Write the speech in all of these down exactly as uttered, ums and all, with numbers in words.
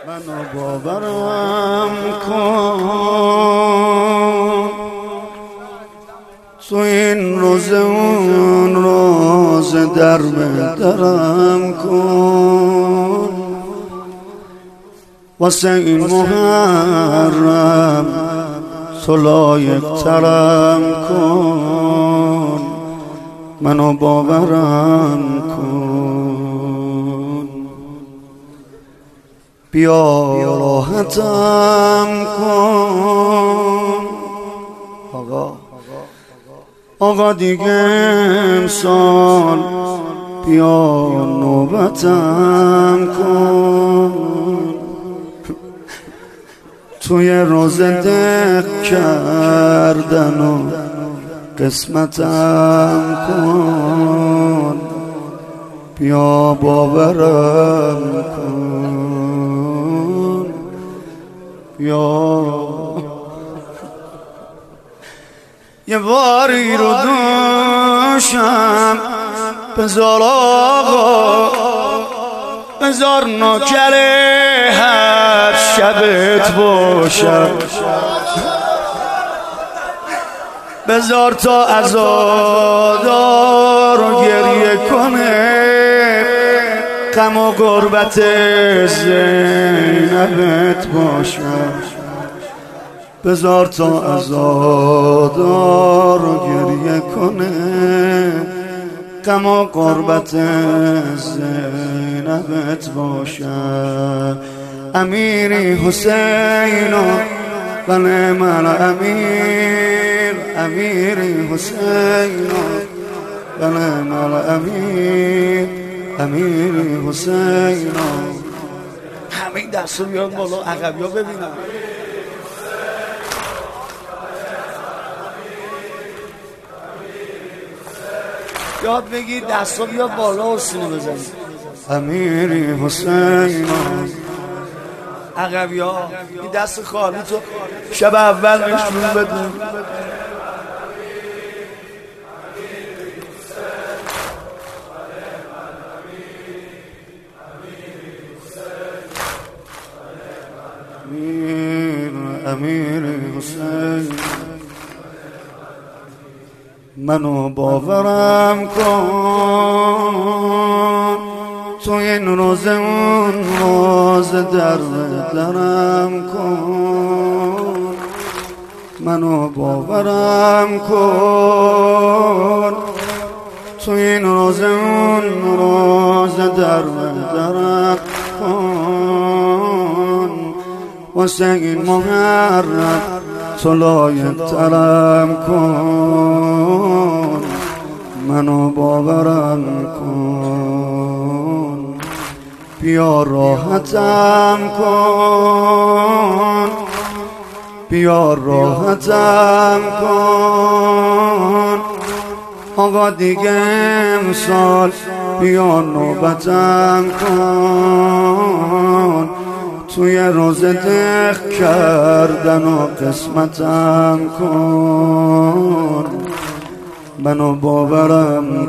منو باورم کن تو این روز اون روز در به درم کن واسه این محرم تو لایق ترم کن منو باورم کن بیا راحتم کن آقا آقا دیگه امسال بیا نوبتم کن توی روز دق کردن و قسمتم کن بیا باورم کن بیا یه باری رو دوشم بذار آقا بذار نوکره هر شبت باشم بذار تا عزادار رو گریه کنه غم و غربت زینبت باشم بذار تا عزادار رو گریه کنه غم و غربت زینبت باشم امیری حسین و نعم الامیر امیری حسین و نعم الامیر امیری حسین همین دستو بیاد بالا عقبی ها ببینم یاد بگیر دستو بیاد بالا و سینه بزنی امیری حسین عقبی ها این دست خالی تو شب اول نشون بدون امیر امیر حسین منو باورم کن تو این روز اون روز در درم کن منو باورم کن تو این روز اون روز در درم کن واسه این محرم تو لایق ترم کن منو باورم کن بیا راحتم کن بیا راحتم کن آقا دیگه امسال بیا نوبتم کن توی روز دق کردن و قسمتم کن منو باورم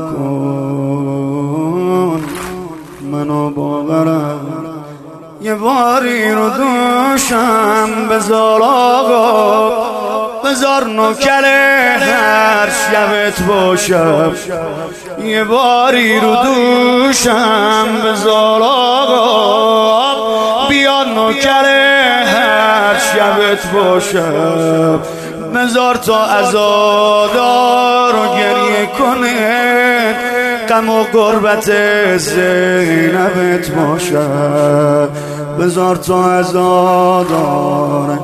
کن منو باورم یه باری رو دوشم بذار آقا بذار نوکره هر شبت باشم یه باری رو دوشم بذار آقا بیا نوکره هر شبت باشم بذار تا عزادار رو گریه کنه غم و غربت زینبت باشم بذار تا عزادار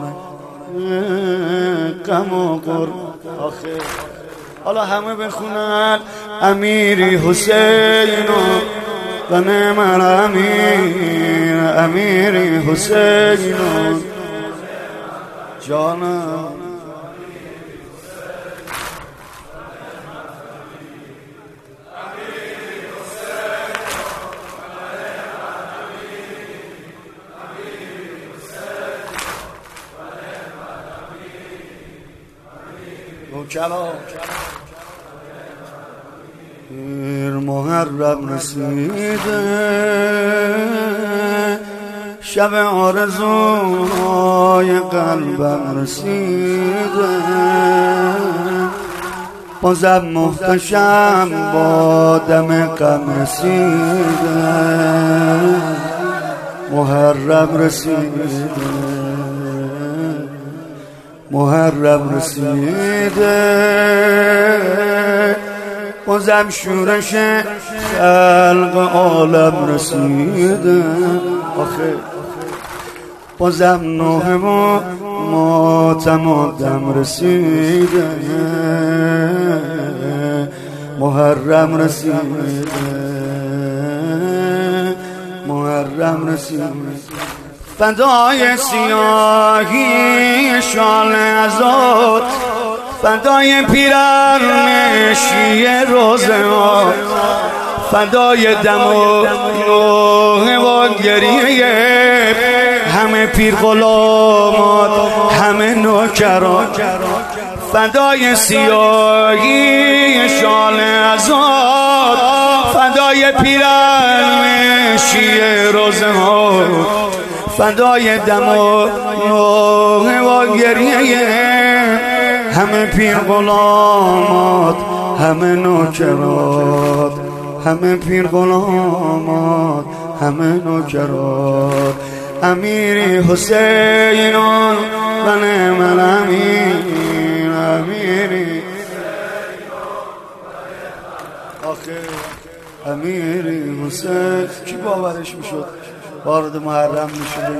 غم و غربت آخه حالا همه بخونن امیری حسین و نعم الامیر امیری حسین جانم پیر محرم رسیده شب آرزوهای قلبم رسیده، بازم محتشم با دم غم رسیده، محرم رسیده، محرم رسیده، بازم شورش خلق عالم رسیده، آخه بازم نوح و ماتم آدم رسیده، محرم رسیده، محرم رسیده. فدای سیاهی شال ازاد، فدای پیرهن شیه روزه ها، فدای دم و نوح و گریه همه پیر غلامات همه نوکران، فدای سیاهی شال ازاد، فدای پیرهن شیه روزه ها، فدای دم و نوح و گریه همه پیر غلامات همه نوکرات، همه پیر غلامات همه نوکرات. امیری حسینان و نعم الامین، امیری آخه امیری حسین. کی باورش میشد وارد محرم میشد؟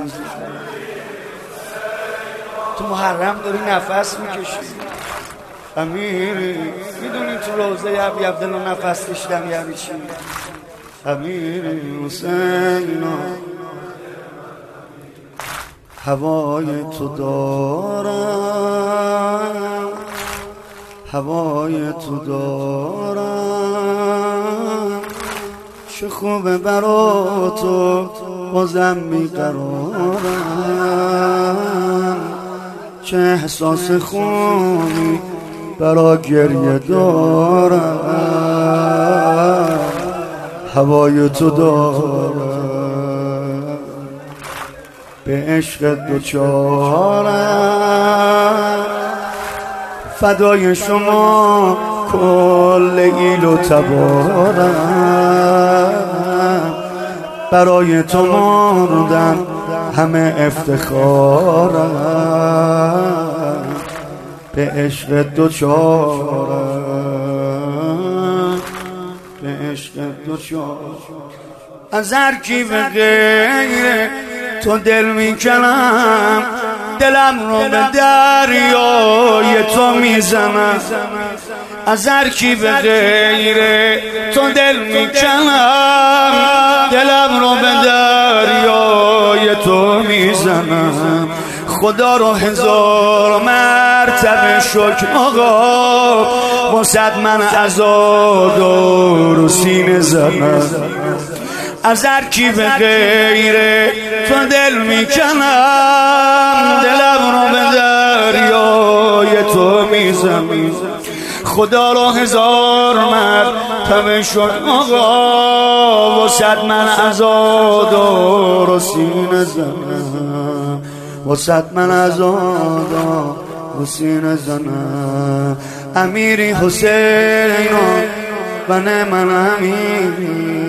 تو محرم داری نفس میکشی امیری، میدونی تو روزه یب یب دلو نفس کشیدم یعنی چی؟ امیری حسین هوای تو دارم، هوای تو دارم، چه خوبه برا تو بازم بیقرارم، چه احساس خونی برا گریه دارم، هوای تو دارم، به عشق دوچارم، فدای شما کل ایل و تبارم، برای تو مردن همه افتخارم، به عشق دوچارم، به عشق دوچارم. از هر کی به غیر تو دل میکنم، دلم رو به دریای تو میزنم، از هر کی به غیر تو دل میکنم، دلم رو به دریای تو میزنم. خدا رو هزار مرتبه شکر آقا، واسد من عزاد و سینه زنم، از هر کی به غیر تو دل میکنم، دلم رو به دریای تو میزنم. خدا رو هزار مرتبه شکر آقا، واسد من عزاد و سینه زنم، واسد من عزاد و سینه زنم. امیری حسین و نعم الامین.